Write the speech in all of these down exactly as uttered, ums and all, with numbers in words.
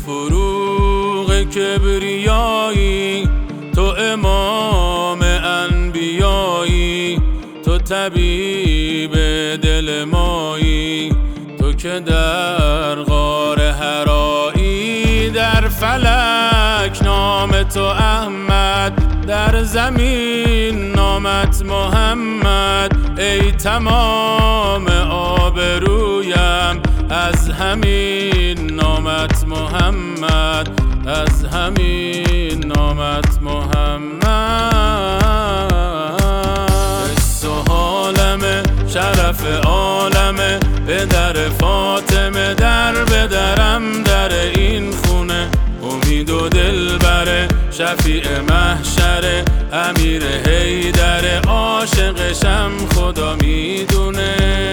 فروغ کبریایی، تو امام انبیایی، تو طبیب دل مایی، تو که در غار حرایی، در فلک نام تو احمد، در زمین نامت محمد. ای تمام آبرویم از همین نامت محمد، از همین نامت محمد. حس و حالمه، شرف عالمه، پدر فاطمه در بدرم در این خونه. امید و دلبره، شفیع محشره، امیر حیدره، عاشقشم خدا میدونه.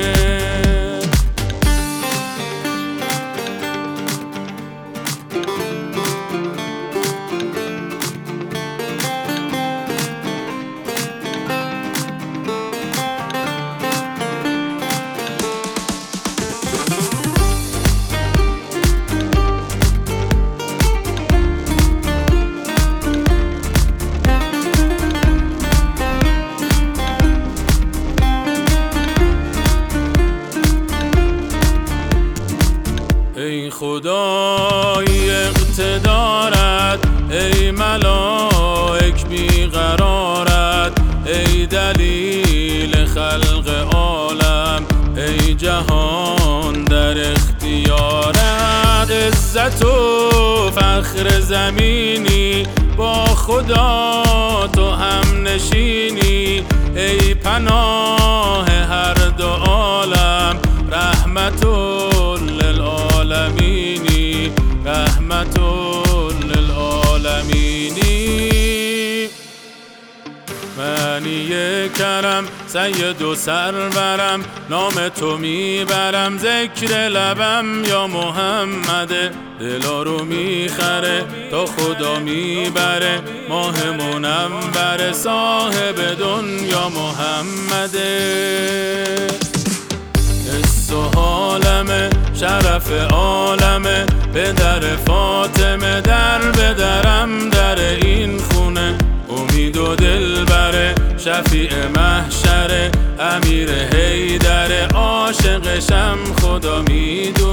ای خدای اقتدارت، ای ملائک بیقرارت، ای دلیل خلق عالم، ای جهان در اختیارت. عزت و فخر زمینی، با خدا تو هم نشینی. ای پناه هر دو عالم، رحمت للعالمینی، رحمت للعالمینی. معنی کرم سید و سرورم، نام تو میبرم ذکر لبم. یا محمد دلا رو میخره، تا خدا میبره. ماه منور صاحب دنیا محمده. حس و حالمه، شرف عالمه، پدر فاطمه در بدرم در این خونه. امید و دلبره، شفیع محشره، امیر حیدره، عاشقشم خدا میدونه.